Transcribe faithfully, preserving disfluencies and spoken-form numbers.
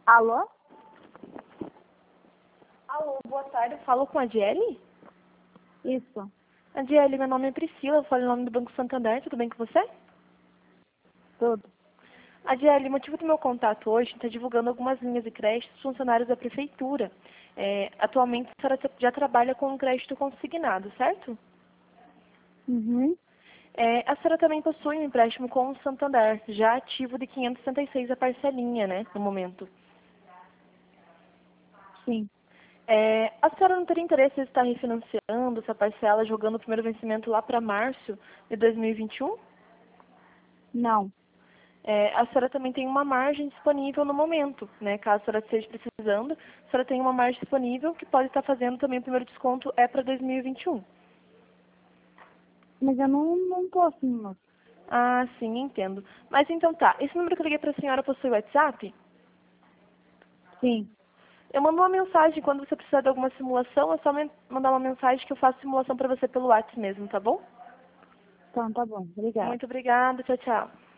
Alô? Alô, boa tarde. Eu falo com a Adiele? Isso. Adiele, meu nome é Priscila, eu falo em nome do Banco Santander, tudo bem com você? Tudo. Adiele, o motivo do meu contato hoje está divulgando algumas linhas de crédito dos funcionários da Prefeitura. É, atualmente, a senhora já trabalha com um crédito consignado, certo? Uhum. É, a senhora também possui um empréstimo com o Santander, já ativo de quinhentos e sessenta e seis a parcelinha, né, no momento. Sim. É, a senhora não teria interesse em estar refinanciando essa parcela, jogando o primeiro vencimento lá para março de dois mil e vinte e um? Não. É, a senhora também tem uma margem disponível no momento, né? Caso a senhora esteja precisando, a senhora tem uma margem disponível que pode estar fazendo também o primeiro desconto é para dois mil e vinte e um. Mas eu não, não tô assim, moço. Ah, sim, entendo. Mas então tá, esse número que eu liguei para a senhora possui WhatsApp? Sim. Eu mando uma mensagem quando você precisar de alguma simulação, é só me- mandar uma mensagem que eu faço simulação para você pelo WhatsApp mesmo, tá bom? Então tá bom. Obrigada. Muito obrigada, tchau, tchau.